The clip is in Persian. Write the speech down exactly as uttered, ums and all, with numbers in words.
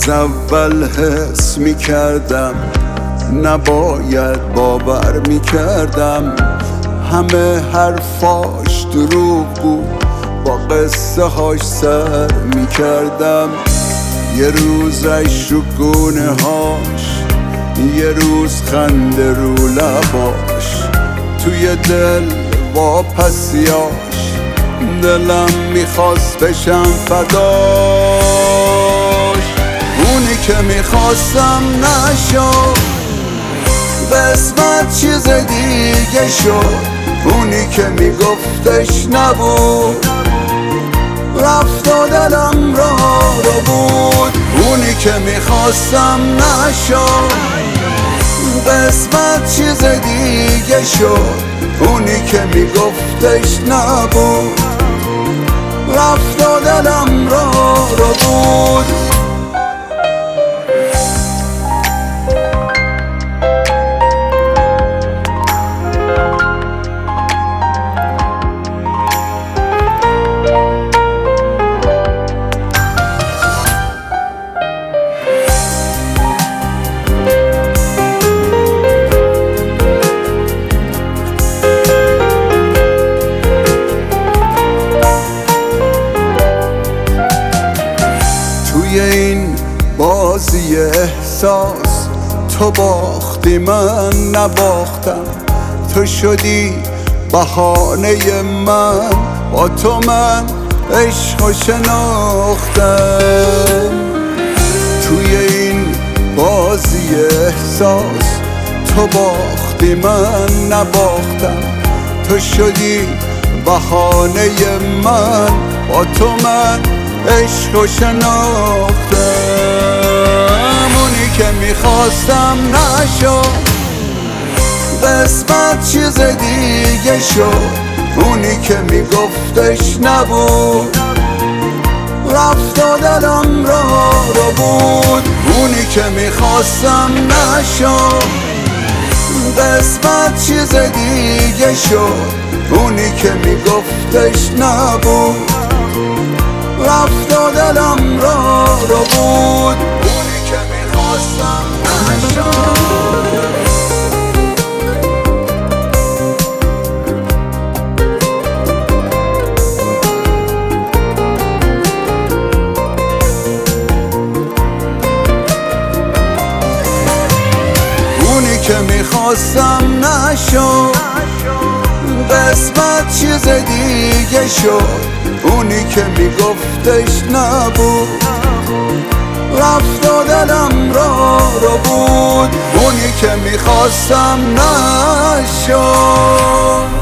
اول حس میکردم نباید باور میکردم، همه حرفاش دروغ بود با قصه هاش سر میکردم. یه روز عشق رو گونه هاش، یه روز خنده رو لباش، توی دل واپسیاش دلم میخواست بشم فداش. اونی که میخواستم نشد، قسمت چیز دیگه شد. اونی که میگفتش نبود، رفت و دلم را رو بود. اونی که میخواستم نشد، قسمت چیز دیگه شد. اونی که میگفتش نبود، رفت و دلم را رو بود. توی این بازی احساس تو باختی من نباختم، تو شدی بهانه من، با تو من عشق شناختم. توی این بازی احساس تو باختی من نباختم، تو شدی بهانه من، با تو من عشق شناختم. اونی که میخواستم نشد، قسمت چیز دیگه شد. اونی که میگفتش نبود، رفت و دلم را رو بود. اونی که میخواستم نشد، قسمت چیز دیگه شد. اونی که میگفتش نبود، رفت و دلم را رو بود. اونی که میخواستم نشد. اونی که میخواستم نشد، قسمت چیز دیگه شد. اونی که میگفتش نبود، رفت و دلم را رو بود. اونی که میخواستم نشد.